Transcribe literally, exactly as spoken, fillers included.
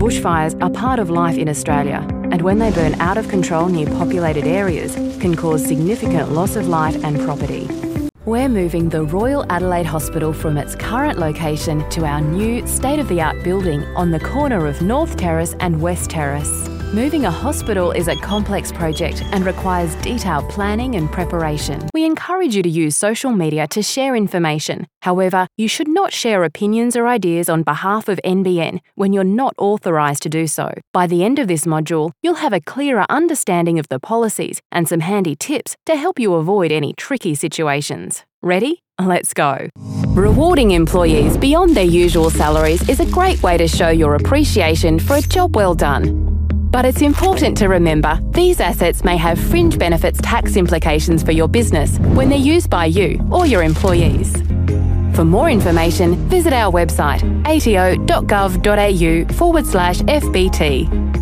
Bushfires are part of life in Australia, and when they burn out of control near populated areas, can cause significant loss of life and property. We're moving the Royal Adelaide Hospital from its current location to our new state-of-the-art building on the corner of North Terrace and West Terrace. Moving a hospital is a complex project and requires detailed planning and preparation. We encourage you to use social media to share information. However, you should not share opinions or ideas on behalf of N B N when you're not authorised to do so. By the end of this module, you'll have a clearer understanding of the policies and some handy tips to help you avoid any tricky situations. Ready? Let's go. Rewarding employees beyond their usual salaries is a great way to show your appreciation for a job well done. But it's important to remember these assets may have fringe benefits tax implications for your business when they're used by you or your employees. For more information, visit our website a t o dot gov dot a u forward slash F B T.